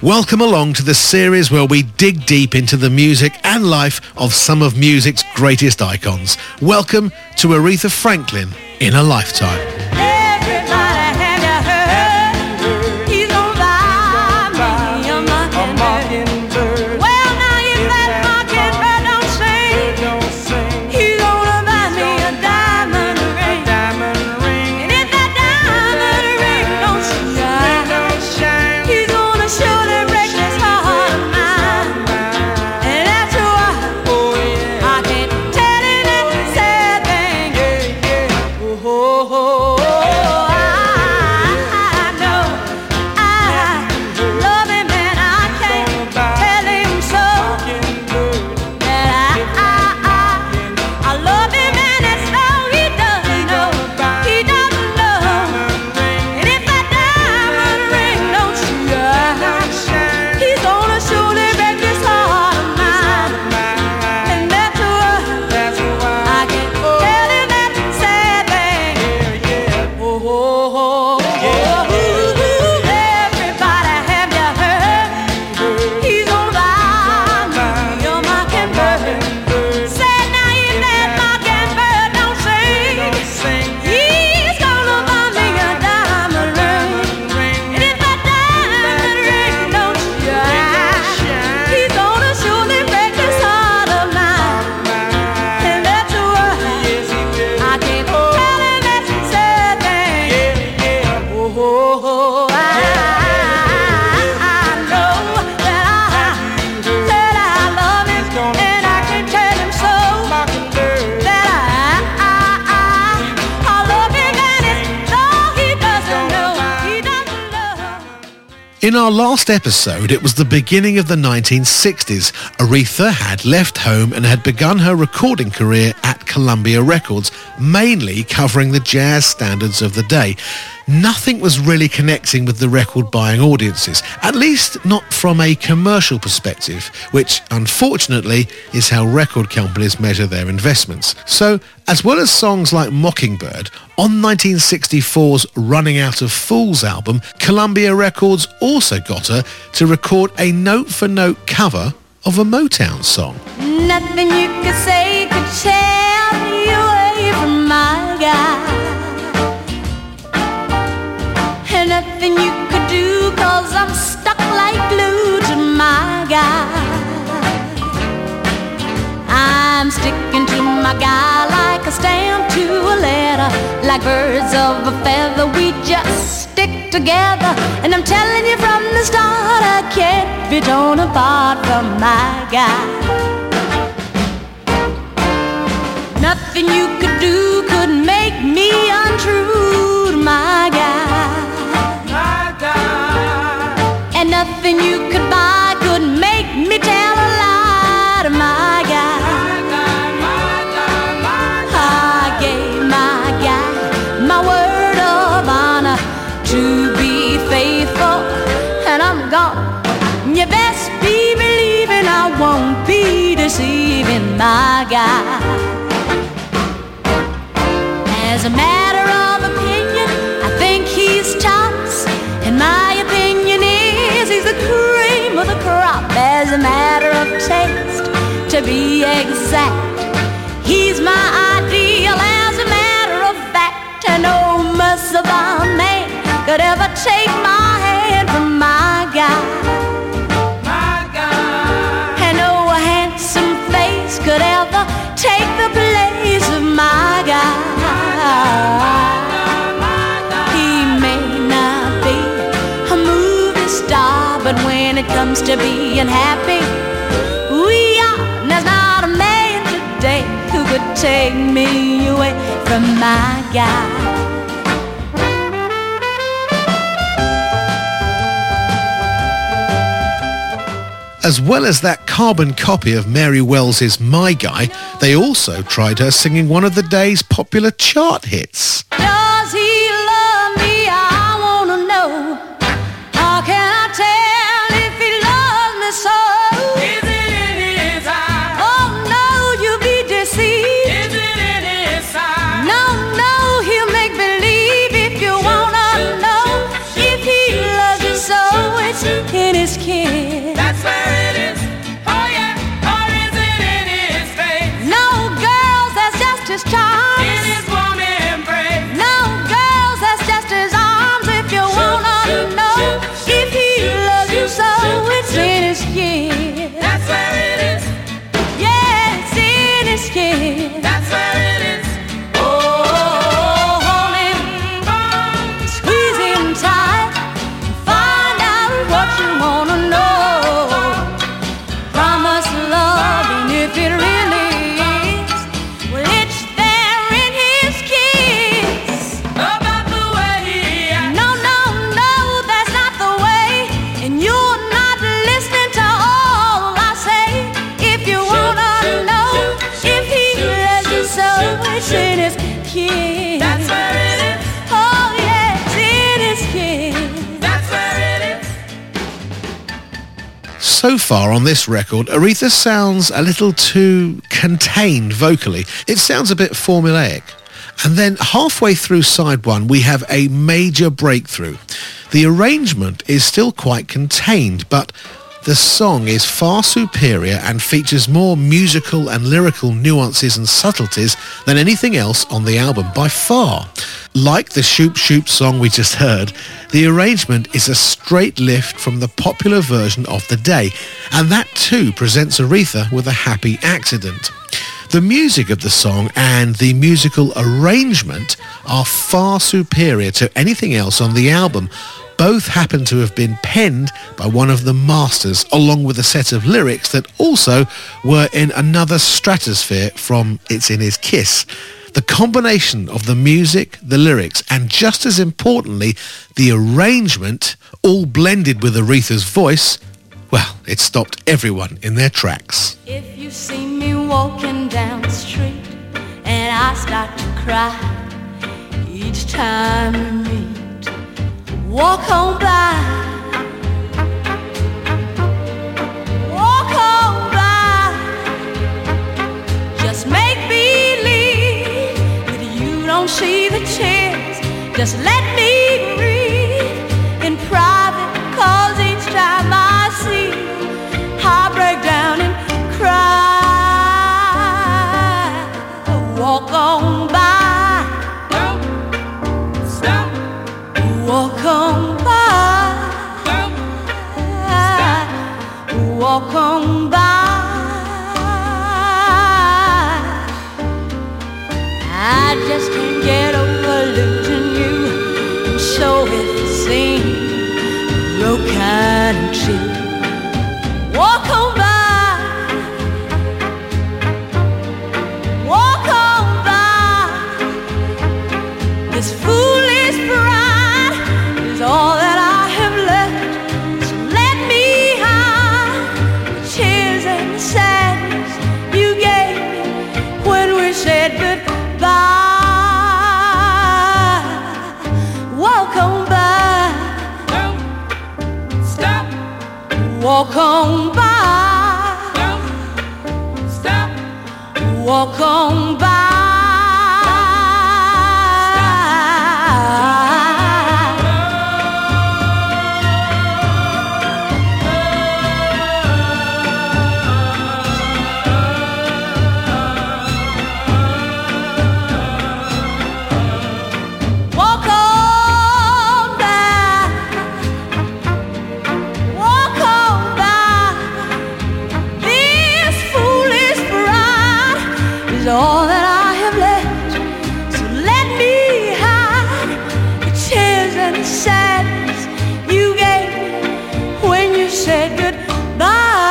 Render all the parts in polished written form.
Welcome along to the series where we dig deep into the music and life of some of music's greatest icons. Welcome to Aretha Franklin in a Lifetime. In our last episode, it was the beginning of the 1960s. Aretha had left home and had begun her recording career at Columbia Records, mainly covering the jazz standards of the day. Nothing was really connecting with the record-buying audiences, at least not from a commercial perspective, which unfortunately is how record companies measure their investments. So, as well as songs like Mockingbird, on 1964's Running Out of Fools album, Columbia Records also got her to record a note-for-note cover of a Motown song. Nothing you could say could tear me away from my guy. And nothing you could do, 'cause I'm stuck like glue to my guy. I'm sticking to my guy like a stamp to a letter. Like birds of a feather, we just stick together. And I'm telling you from the start, I can't be torn apart from my guy. Nothing you could do could make me untrue to my guy. And nothing you could buy could make me tell a lie to my guy. I gave my guy my word of honor to be faithful, and I'm gone. You best be believing I won't be deceiving my guy. As a matter of opinion, I think he's tops, and my opinion is he's the cream of the crop. As a matter of taste, to be exact, he's my ideal. As a matter of fact, no merciful man could ever take my hand from my guy. My guy. And no handsome face could ever take the place of my guy. He may not be a movie star, but when it comes to being happy, we are. There's not a man today who could take me away from my guy. As well as that carbon copy of Mary Wells's My Guy, they also tried her singing one of the day's popular chart hits. Does he love me? I want to know. How can I tell if he loves me so? Is it in his eyes? Oh no, you'll be deceived. Is it in his eyes? No, no, he'll make believe. If you want to know if he loves you so, it's in his kiss. So far on this record, Aretha sounds a little too contained vocally. It sounds a bit formulaic. And then halfway through side one, we have a major breakthrough. The arrangement is still quite contained, but the song is far superior and features more musical and lyrical nuances and subtleties than anything else on the album by far. Like the Shoop Shoop song we just heard, the arrangement is a straight lift from the popular version of the day, and that too presents Aretha with a happy accident. The music of the song and the musical arrangement are far superior to anything else on the album. Both happen to have been penned by one of the masters, along with a set of lyrics that also were in another stratosphere from It's in His Kiss. The combination of the music, the lyrics, and just as importantly, the arrangement, all blended with Aretha's voice, well, it stopped everyone in their tracks. If you see me walking down the street and I start to cry each time we meet, walk on by, walk on by, just make believe that you don't see the tears, just let me breathe in private, 'cause each time I see you, I break down and cry. Walk on by, don't stop. Walk on by, don't stop. Walk on by. I just can't get over losing you, and so it seems broken and true. Walk on by. This foolish pride is all that I have left. So let me hide the tears and the sadness you gave me when we said goodbye. Walk on by, don't stop. Walk on by, don't stop. Walk on by. All that I have left, so let me hide the tears and the sadness you gave me when you said goodbye.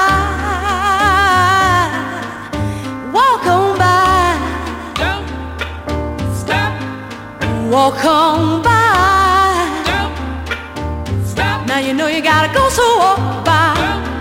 Walk on by, don't stop. Walk on by, don't stop. Now you know you gotta go, so walk by.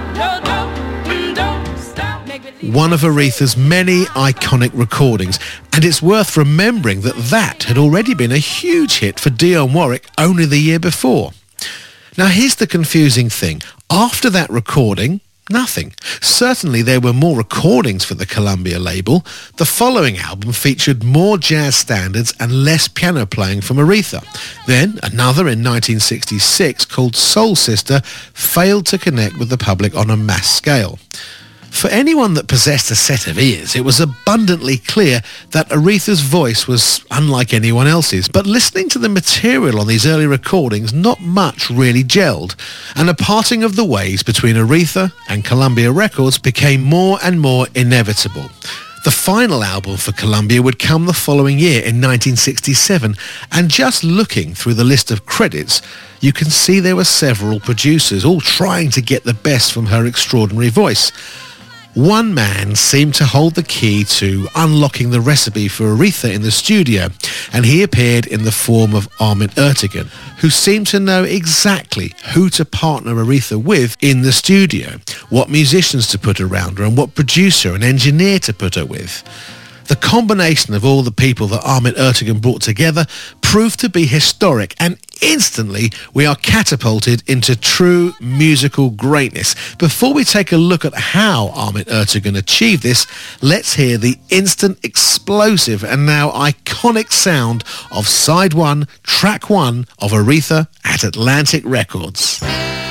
One of Aretha's many iconic recordings, and it's worth remembering that that had already been a huge hit for Dionne Warwick only the year before. Now here's the confusing thing. After that recording, nothing. Certainly there were more recordings for the Columbia label. The following album featured more jazz standards and less piano playing from Aretha. Then another in 1966 called Soul Sister failed to connect with the public on a mass scale. For anyone that possessed a set of ears, it was abundantly clear that Aretha's voice was unlike anyone else's. But listening to the material on these early recordings, not much really gelled, and a parting of the ways between Aretha and Columbia Records became more and more inevitable. The final album for Columbia would come the following year in 1967, and just looking through the list of credits, you can see there were several producers, all trying to get the best from her extraordinary voice. One man seemed to hold the key to unlocking the recipe for Aretha in the studio, and he appeared in the form of Ahmet Ertegun, who seemed to know exactly who to partner Aretha with in the studio, what musicians to put around her, and what producer and engineer to put her with. The combination of all the people that Ahmet Ertegun brought together proved to be historic, and instantly we are catapulted into true musical greatness. Before we take a look at how Ahmet Ertegun achieved this, let's hear the instant explosive and now iconic sound of side 1, track 1 of Aretha at Atlantic Records.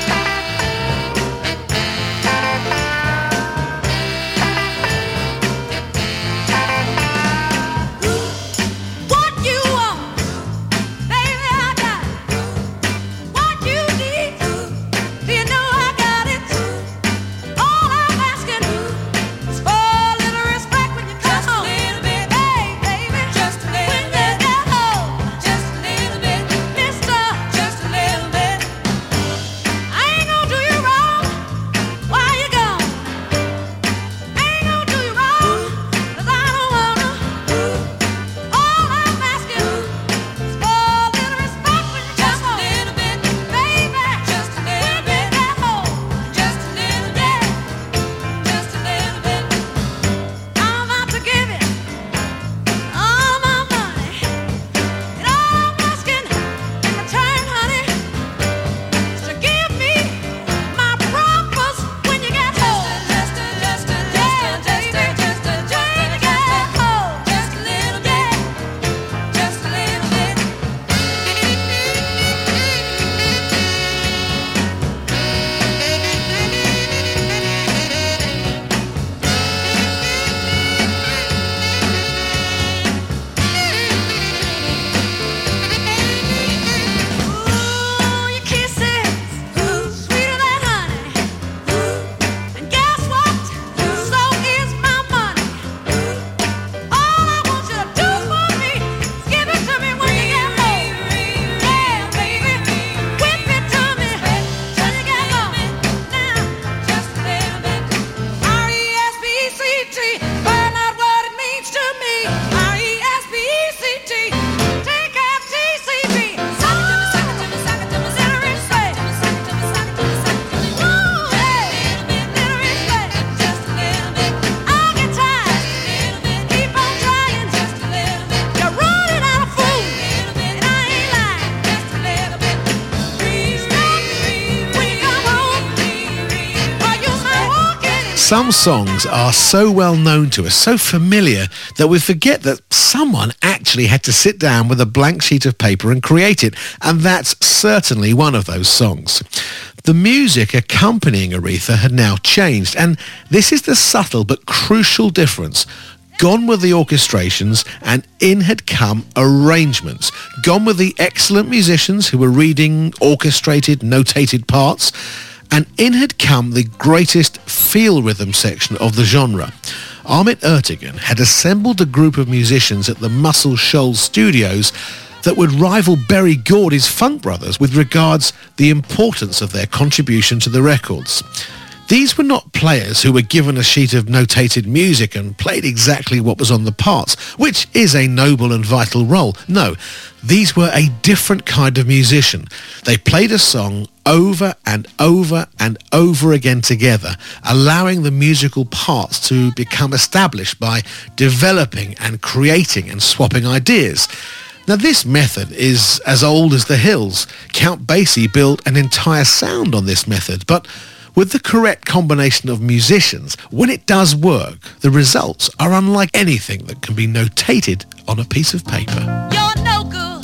Some songs are so well known to us, so familiar, that we forget that someone actually had to sit down with a blank sheet of paper and create it, and that's certainly one of those songs. The music accompanying Aretha had now changed, and this is the subtle but crucial difference. Gone were the orchestrations, and in had come arrangements. Gone were the excellent musicians who were reading orchestrated, notated parts, and in had come the greatest feel rhythm section of the genre. Ahmet Ertegun had assembled a group of musicians at the Muscle Shoals Studios that would rival Berry Gordy's Funk Brothers with regards the importance of their contribution to the records. These were not players who were given a sheet of notated music and played exactly what was on the parts, which is a noble and vital role. No, these were a different kind of musician. They played a song over and over and over again together, allowing the musical parts to become established by developing and creating and swapping ideas. Now, this method is as old as the hills. Count Basie built an entire sound on this method, but with the correct combination of musicians, when it does work, the results are unlike anything that can be notated on a piece of paper. You're no good,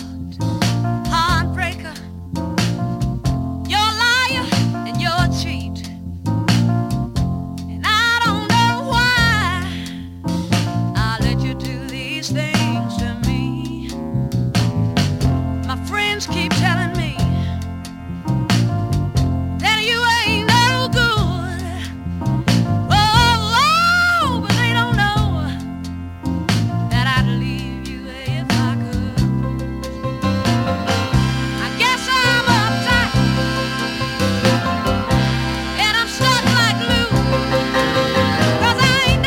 heartbreaker. You're a liar and you're a cheat. And I don't know why I let you do these things to me. My friends keep telling me that you ain't no good. Oh, but they don't know that I'd leave you if I could. I guess I'm uptight and I'm stuck like glue. 'Cause I ain't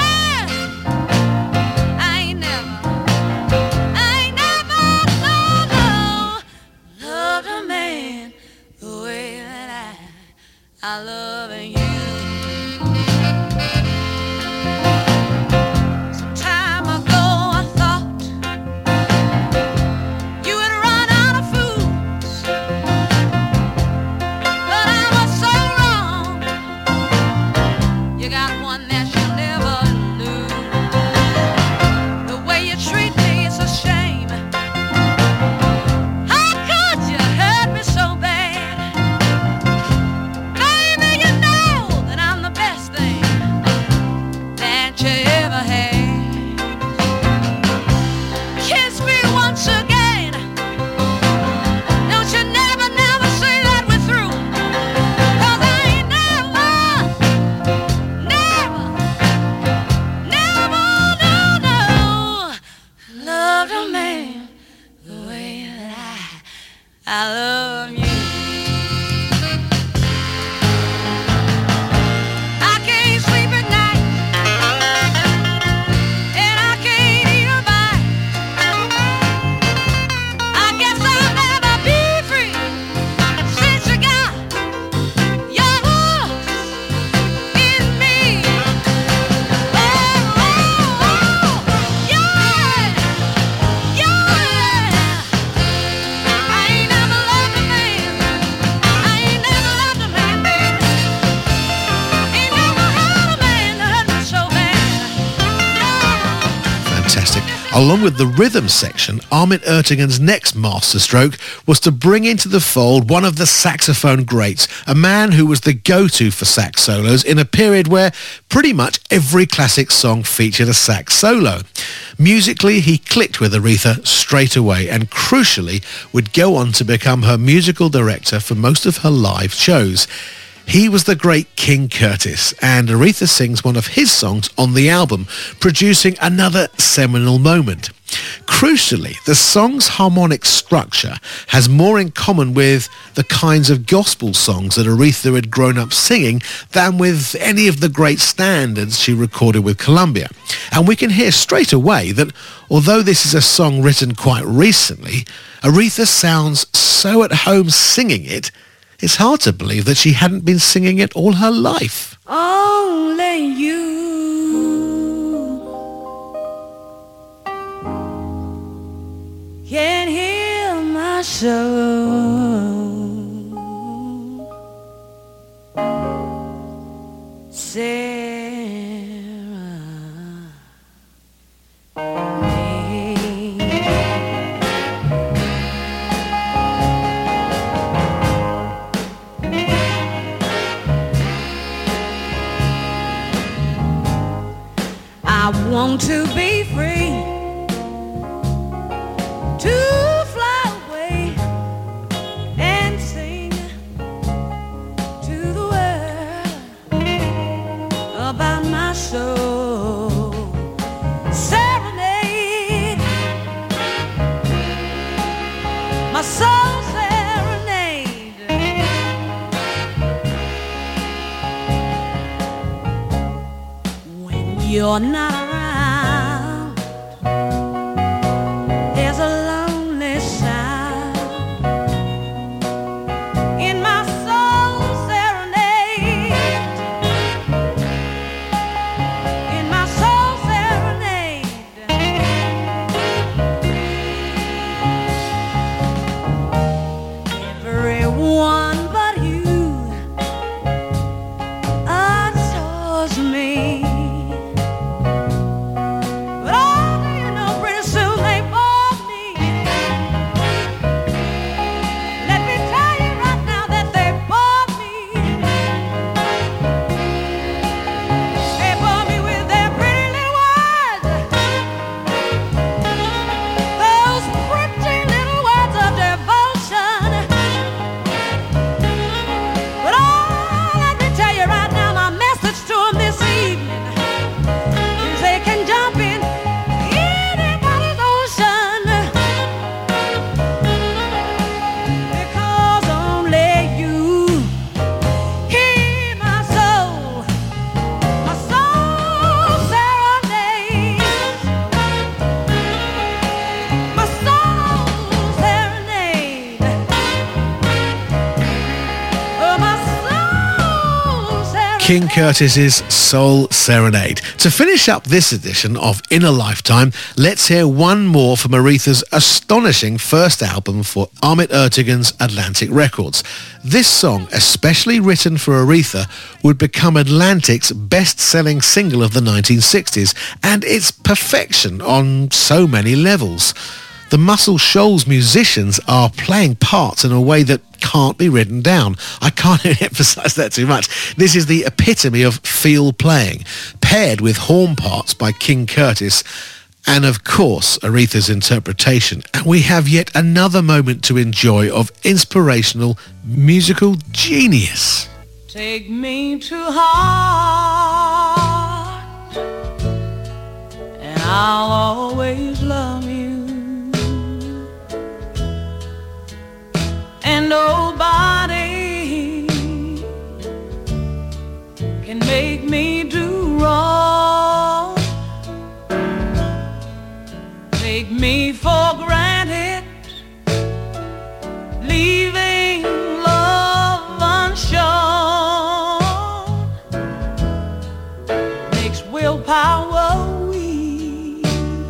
never loved a man the way that I love you. Some time ago I love you. I can't sleep at night, and I can't eat a bite. I guess I'll never be free since you got your hooks in me. Oh, oh, oh, yeah, yeah. I ain't never loved a man. I ain't never loved a man, baby. Ain't never had a man that hurt me so bad. Fantastic. Along with the rhythm section, Ahmet Ertegun's next masterstroke was to bring into the fold one of the saxophone greats, a man who was the go-to for sax solos in a period where pretty much every classic song featured a sax solo. Musically, he clicked with Aretha straight away and crucially would go on to become her musical director for most of her live shows. He was the great King Curtis, and Aretha sings one of his songs on the album, producing another seminal moment. Crucially, the song's harmonic structure has more in common with the kinds of gospel songs that Aretha had grown up singing than with any of the great standards she recorded with Columbia. And we can hear straight away that although this is a song written quite recently, Aretha sounds so at home singing it, it's hard to believe that she hadn't been singing it all her life. Only you can heal my soul, Sarah. I want to be free to fly away and sing to the world about my soul. Serenade my soul, serenade. When you're not around, there's a lonely sound in my soul, serenade. In my soul, serenade. Everyone but you adores me. But all you know, pretty soon they bore me. Let me tell you right now that they bore me. They bore me with their pretty little words. Those pretty little words of devotion. But let me tell you right now, my message to them this evening is they can jump in anybody's ocean, because only you hear my soul serenade, my soul serenade, oh my soul serenade. King Curtis's Soul Serenade. To finish up this edition of In a Lifetime, let's hear one more from Aretha's astonishing first album for Ahmet Ertegun's Atlantic Records. This song, especially written for Aretha, would become Atlantic's best-selling single of the 1960s, and its perfection on so many levels. The Muscle Shoals musicians are playing parts in a way that can't be written down. I can't emphasize that too much. This is the epitome of field playing, paired with horn parts by King Curtis and, of course, Aretha's interpretation. And we have yet another moment to enjoy of inspirational musical genius. Take me to heart, and I'll always love you. and nobody can make me do wrong, take me for granted, leaving love unshown, makes willpower weak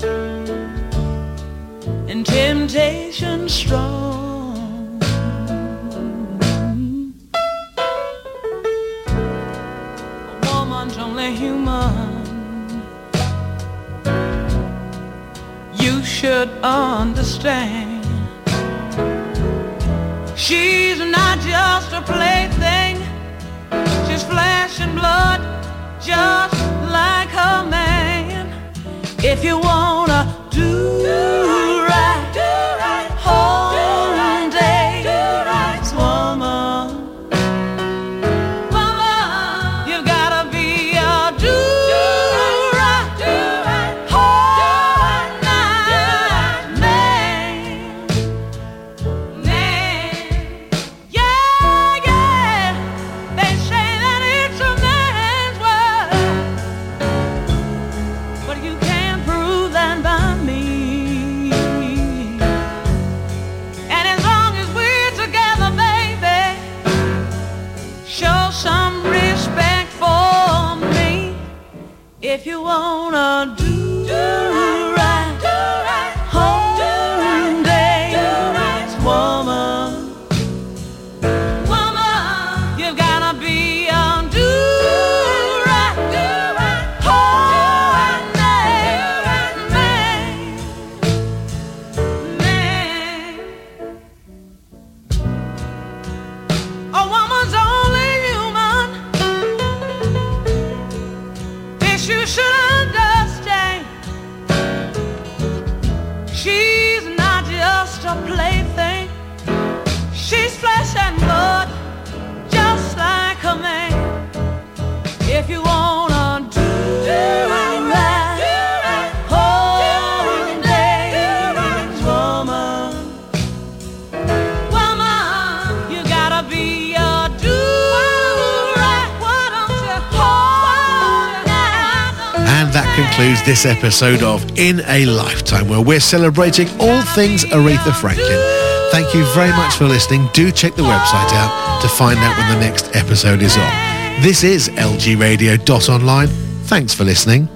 and temptation strong. A woman's only human, you should understand. She's not just a plaything, she's flesh and blood, just like her man. If you wanna do right, whole day, woman, you've gotta be a do-right, whole night man. Yeah, they say that it's a man's world, but you can't prove that by me. And as long as we're together, baby, show some respect for me. If you wanna do right, whole day, woman, you've gotta be a do-right, whole night man. A woman's only human, this you should understand. She's not just a plaything, she's flesh and blood, just like a man. If you wanna do right, whole day, woman, you gotta be a do-right, whole night. And that concludes this episode of In a Lifetime, where we're celebrating all things Aretha Franklin. Thank you very much for listening. Do check the website out to find out when the next episode is on. This is lgradio.online. Thanks for listening.